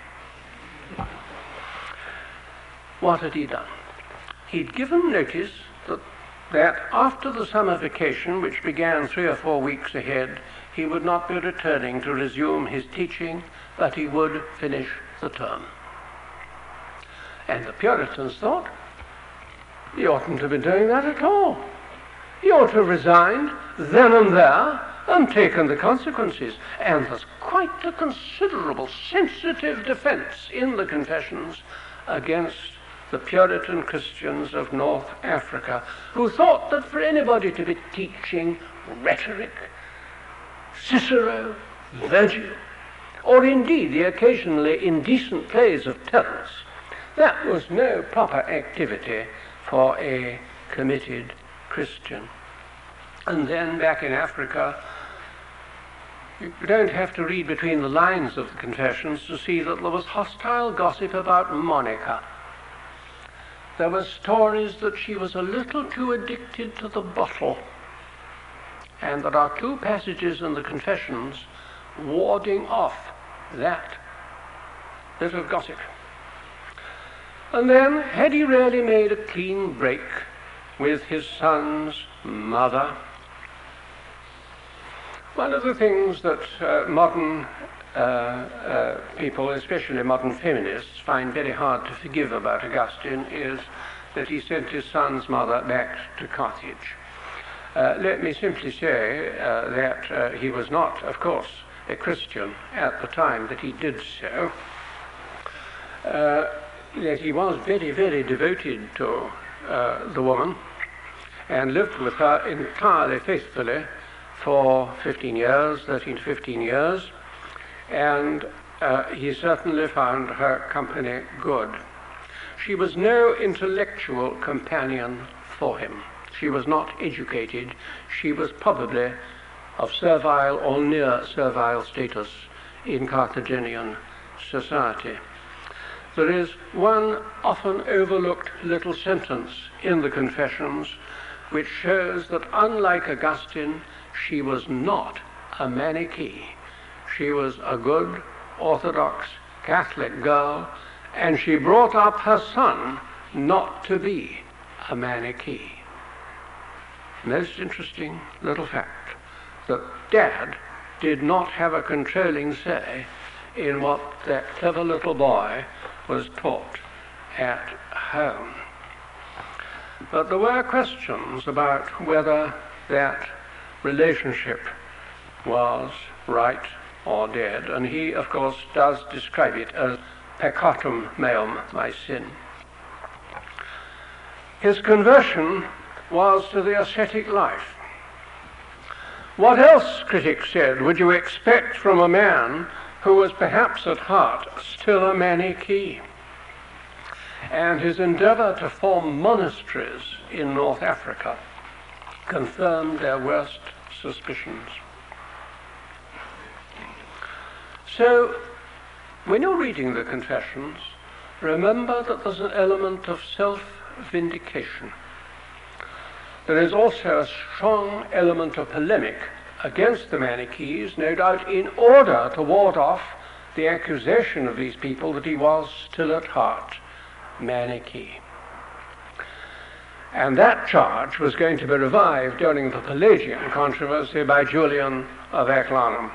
What had he done? He'd given notice that, that after the summer vacation, which began three or four weeks ahead, he would not be returning to resume his teaching, but he would finish the term. And the Puritans thought, he oughtn't to have been doing that at all. He ought to have resigned then and there and taken the consequences. And there's quite a considerable sensitive defense in the Confessions against the Puritan Christians of North Africa, who thought that for anybody to be teaching rhetoric, Cicero, Virgil, or indeed the occasionally indecent plays of Terence, that was no proper activity for a committed Christian. And then back in Africa, You don't have to read between the lines of the confessions to see that there was hostile gossip about Monica. There were stories that she was a little too addicted to the bottle. And there are two passages in the confessions warding off that bit of gossip. And then, had he really made a clean break with his son's mother? One of the things that uh, modern uh, uh, people, especially modern feminists, find very hard to forgive about Augustine is that he sent his son's mother back to Carthage. Uh, let me simply say uh, that uh, he was not, of course, a Christian at the time that he did so, uh, that he was very, very devoted to uh, the woman and lived with her entirely faithfully for fifteen years, thirteen to fifteen years, and uh, he certainly found her company good. She was no intellectual companion for him. She was not educated. She was probably of servile or near servile status in Carthaginian society. There is one often overlooked little sentence in the Confessions which shows that, unlike Augustine, she was not a Manichae. She was a good, orthodox, Catholic girl, and she brought up her son not to be a Manichae. Most interesting little fact, that Dad did not have a controlling say in what that clever little boy was taught at home. But there were questions about whether that relationship was right or dead, and he, of course, does describe it as peccatum meum, my sin. His conversion was to the ascetic life. What else, critics said, would you expect from a man who was perhaps at heart still a Manichae? And his endeavor to form monasteries in North Africa confirmed their worst suspicions. So, when you're reading the Confessions, remember that there's an element of self-vindication. There is also a strong element of polemic against the Manichaees, no doubt in order to ward off the accusation of these people that he was still at heart Manichae. And that charge was going to be revived during the Pelagian controversy by Julian of Eclanum.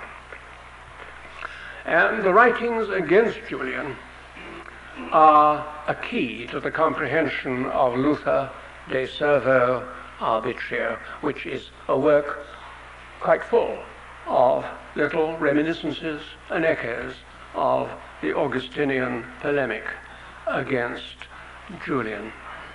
And the writings against Julian are a key to the comprehension of Luther de Servo Arbitrio, which is a work quite full of little reminiscences and echoes of the Augustinian polemic against Julian.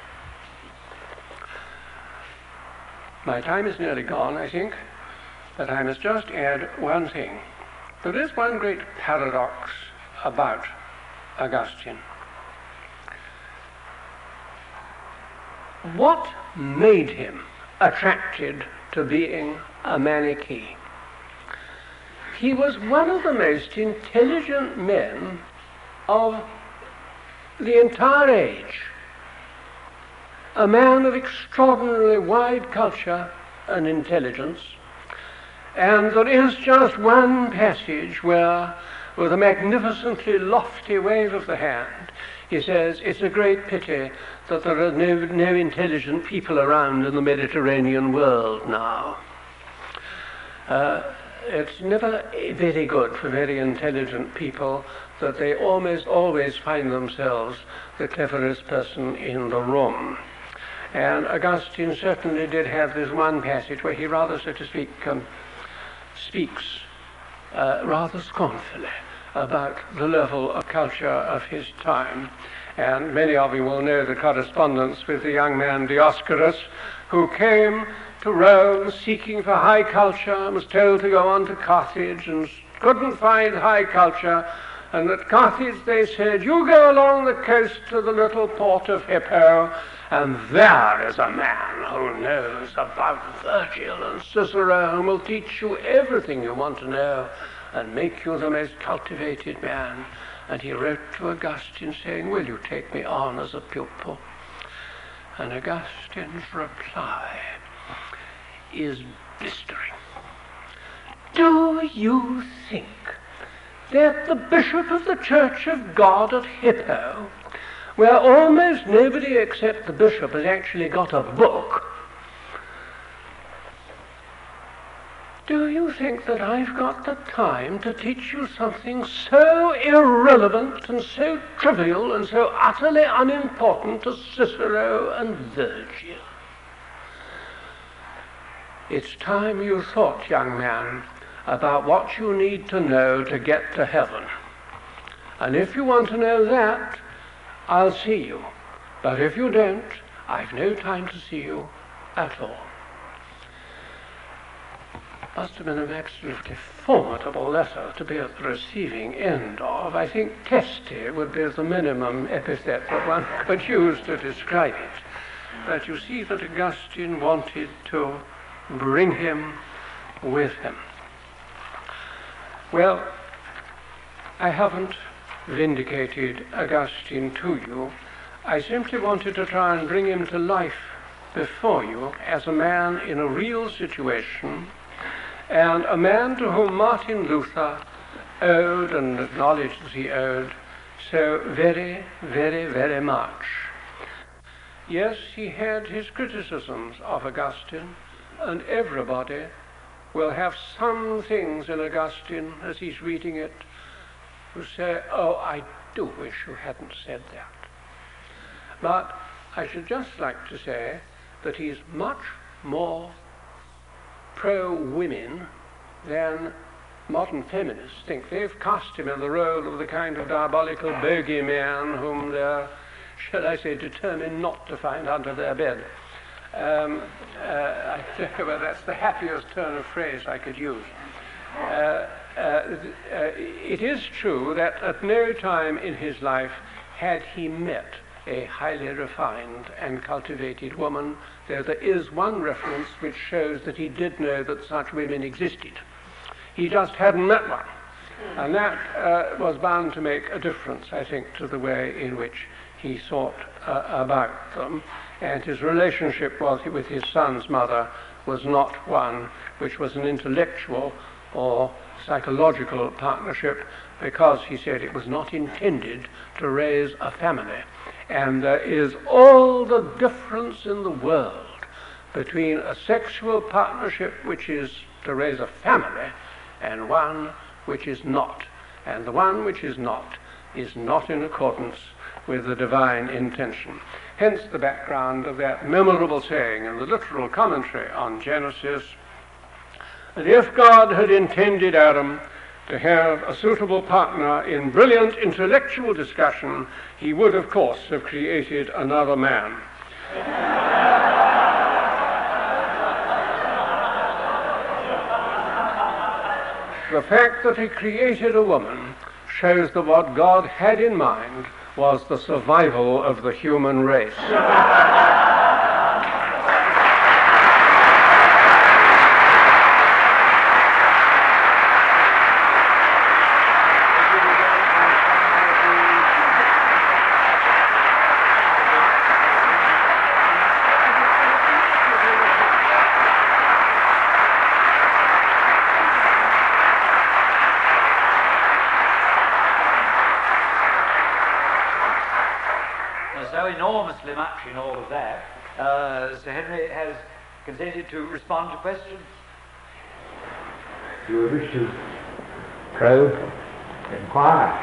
My time is nearly gone, I think, but I must just add one thing. There is one great paradox about Augustine. What made him attracted to being a Manichae? He was one of the most intelligent men of the entire age, a man of extraordinarily wide culture and intelligence. And there is just one passage where, with a magnificently lofty wave of the hand, he says, it's a great pity that there are no, no intelligent people around in the Mediterranean world now. Uh, it's never very good for very intelligent people that they almost always find themselves the cleverest person in the room. And Augustine certainly did have this one passage where he rather, so to speak, um, speaks uh, rather scornfully about the level of culture of his time. And many of you will know the correspondence with the young man Dioscorus, who came to Rome seeking for high culture and was told to go on to Carthage and couldn't find high culture. And at Carthage they said, you go along the coast to the little port of Hippo And there is a man who knows about Virgil and Cicero and will teach you everything you want to know and make you the most cultivated man. And he wrote to Augustine saying, will you take me on as a pupil? And Augustine's reply is blistering. Do you think that the bishop of the Church of God at Hippo, where almost nobody except the bishop has actually got a book, do you think that I've got the time to teach you something so irrelevant and so trivial and so utterly unimportant as Cicero and Virgil? It's time you thought, young man, about what you need to know to get to heaven. And if you want to know that, I'll see you. But if you don't, I've no time to see you at all. Must have been an absolutely formidable letter to be at the receiving end of. I think testy would be the minimum epithet that one could use to describe it. But you see that Augustine wanted to bring him with him. Well, I haven't vindicated Augustine to you. I simply wanted to try and bring him to life before you as a man in a real situation, and a man to whom Martin Luther owed and acknowledged that he owed so very, very, very much. Yes, he had his criticisms of Augustine, and everybody will have some things in Augustine as he's reading it who say, oh, I do wish you hadn't said that. But I should just like to say that he's much more pro-women than modern feminists think. They've cast him in the role of the kind of diabolical bogeyman whom they're, shall I say, determined not to find under their bed. Um, uh, I think well, that's the happiest turn of phrase I could use. Uh, uh, uh, it is true that at no time in his life had he met a highly refined and cultivated woman, though there is one reference which shows that he did know that such women existed. He just hadn't met one. And that uh, was bound to make a difference, I think, to the way in which he thought uh, about them. And his relationship was, with his son's mother was not one which was an intellectual or psychological partnership, because he said it was not intended to raise a family. And there is all the difference in the world between a sexual partnership which is to raise a family and one which is not. And the one which is not is not in accordance with the divine intention. Hence the background of that memorable saying in the literal commentary on Genesis, that if God had intended Adam to have a suitable partner in brilliant intellectual discussion, he would, of course, have created another man. The fact that he created a woman shows that what God had in mind was the survival of the human race. Enormously much in all of that. Uh, Sir Henry has consented to respond to questions. You would wish to probe, inquire.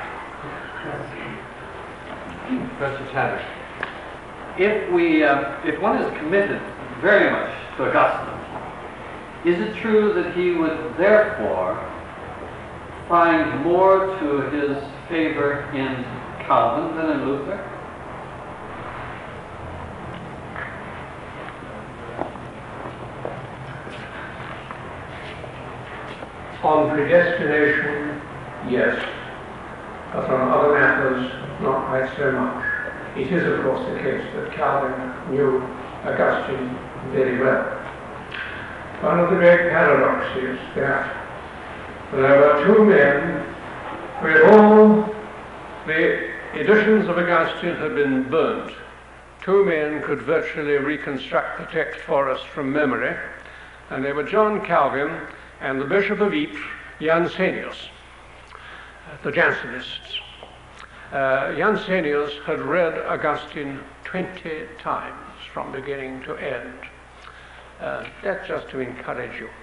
Professor Tavish, if we, uh, if one is committed very much to Augustine, is it true that he would therefore find more to his favor in Calvin than in Luther? On predestination, yes, but on other matters, not quite so much. it is of course the case that Calvin knew Augustine very well. One of the great paradoxes that there were two men with all the editions of Augustine had been burnt. Two men could virtually reconstruct the text for us from memory, and they were John Calvin and the Bishop of Ypres, Jansenius, the Jansenists. Uh, Jansenius had read Augustine twenty times from beginning to end. Uh, that's just to encourage you.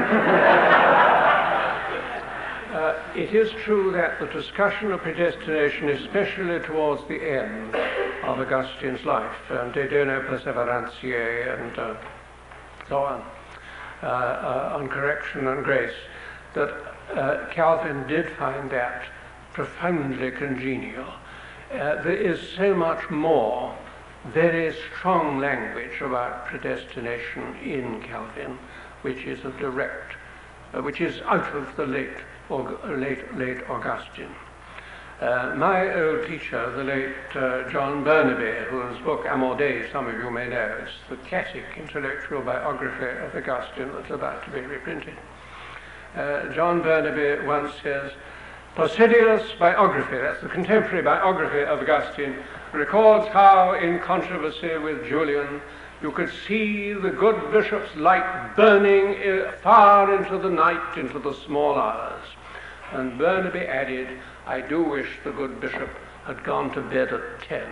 Uh, it is true that the discussion of predestination, especially towards the end of Augustine's life, and De Dono Perseverantiae and uh, so on, uh, uh, on correction and grace, that uh, Calvin did find that profoundly congenial. Uh, there is so much more very strong language about predestination in Calvin, which is a direct, uh, which is out of the late or late, late Augustine. Uh, my old teacher, the late uh, John Burnaby, whose book Amor Dei some of you may know, is the classic intellectual biography of Augustine that's about to be reprinted. Uh, John Burnaby once says, Posidio's biography, that's the contemporary biography of Augustine, records how in controversy with Julian you could see the good bishop's light burning far into the night, into the small hours. And Burnaby added, I do wish the good bishop had gone to bed at ten.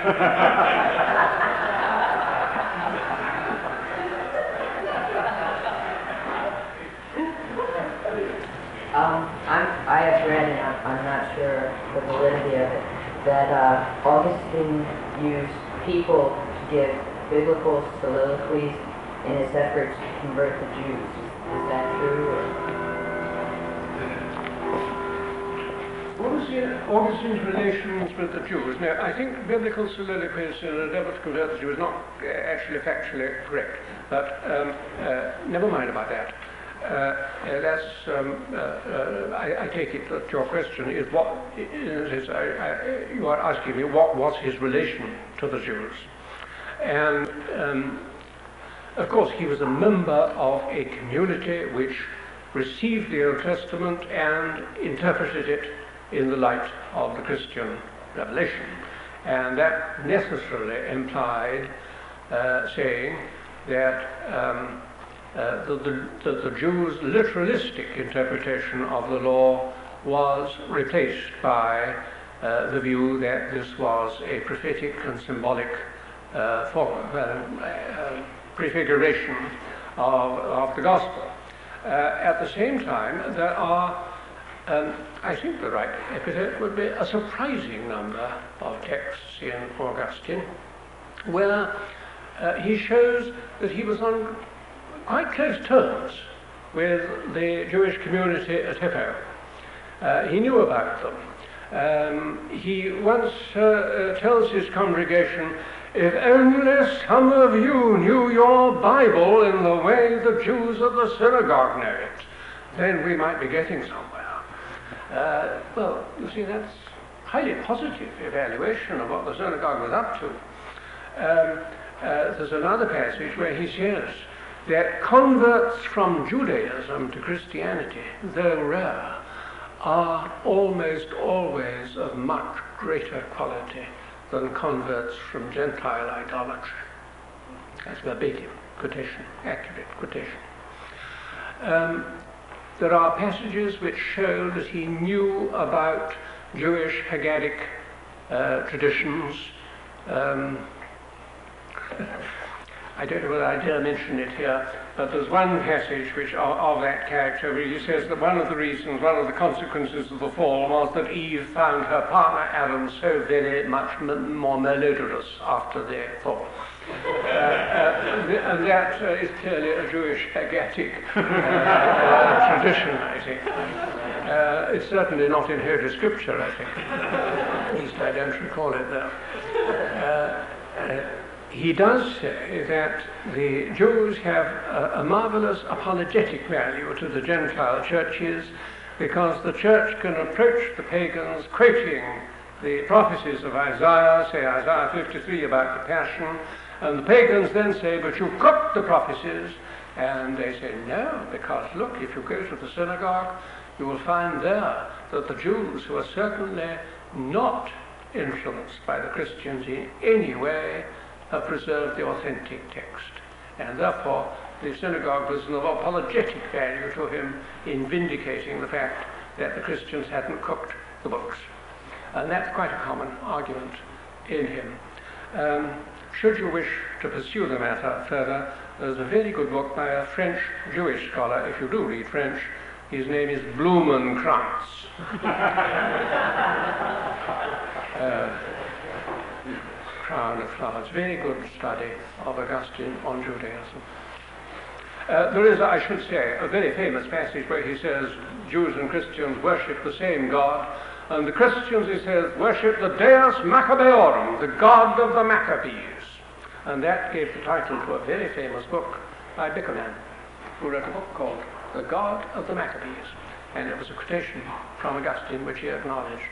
um, I'm, I have read, and I'm, I'm not sure the validity of it, that uh, Augustine used people to give biblical soliloquies in his efforts to convert the Jews. Is that true? Or? Augustine's relations with the Jews. Now, I think biblical soliloquies in an endeavor to convert the Jews is not uh, actually factually correct, but um, uh, never mind about that. Uh, uh, that's, um, uh, uh, I, I take it that your question is what, is, I, I, you are asking me what was his relation to the Jews. And um, of course he was a member of a community which received the Old Testament and interpreted it in the light of the Christian revelation. And that necessarily implied uh, saying that um, uh, the, the, the, the Jews' literalistic interpretation of the law was replaced by uh, the view that this was a prophetic and symbolic uh, for, uh, uh, prefiguration of, of the gospel. Uh, at the same time, there are Um, I think the right epithet would be a surprising number of texts in Augustine where uh, he shows that he was on quite close terms with the Jewish community at Hippo. Uh, he knew about them. Um, he once uh, uh, tells his congregation, if only some of you knew your Bible in the way the Jews of the synagogue know it, then we might be getting somewhere. Uh, well, you see, that's highly positive evaluation of what the synagogue was up to. Um, uh, there's another passage where he says that converts from Judaism to Christianity, though rare, are almost always of much greater quality than converts from Gentile idolatry. That's verbatim quotation, accurate quotation. Um, There are passages which show that he knew about Jewish Haggadic uh, traditions. Um, I don't know whether I dare mention it here, but there's one passage which of, of that character where he says that one of the reasons, one of the consequences of the fall was that Eve found her partner Adam so very much m- more malodorous after their fall. Uh, uh, th- and that uh, is clearly a Jewish Haggadic uh, uh, tradition, I think. Uh, it's certainly not in Holy Scripture, I think. At least I don't recall it there. Uh, uh, he does say that the Jews have a, a marvelous apologetic value to the Gentile churches because the church can approach the pagans quoting the prophecies of Isaiah, say Isaiah fifty-three about the Passion, and the pagans then say, but you cooked the prophecies, and they say, no, because look, if you go to the synagogue, you will find there that the Jews, who are certainly not influenced by the Christians in any way, have preserved the authentic text. And therefore, the synagogue was of apologetic value to him in vindicating the fact that the Christians hadn't cooked the books. And that's quite a common argument in him. Um, should you wish to pursue the matter further, there's a very good book by a French Jewish scholar, if you do read French. His name is Blumenkrantz. uh, Crown of Flowers. Very good study of Augustine on Judaism. Uh, there is, I should say, a very famous passage where he says Jews and Christians worship the same God, and the Christians, he says, worship the Deus Maccabeorum, the God of the Maccabees. And that gave the title to a very famous book by Bickerman, who wrote a book called The God of the Maccabees. And it was a quotation from Augustine which he acknowledged.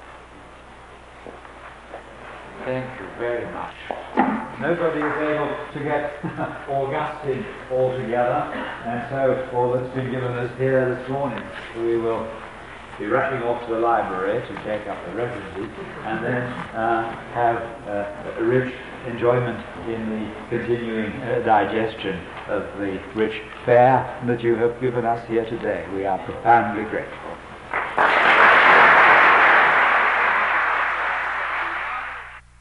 Thank you very much. Nobody is able to get Augustine all together, and so all that's been given us here this morning, we will be rushing off to the library to take up the references, and then uh, have uh, a rich enjoyment in the continuing uh, digestion of the rich fare that you have given us here today. We are profoundly grateful.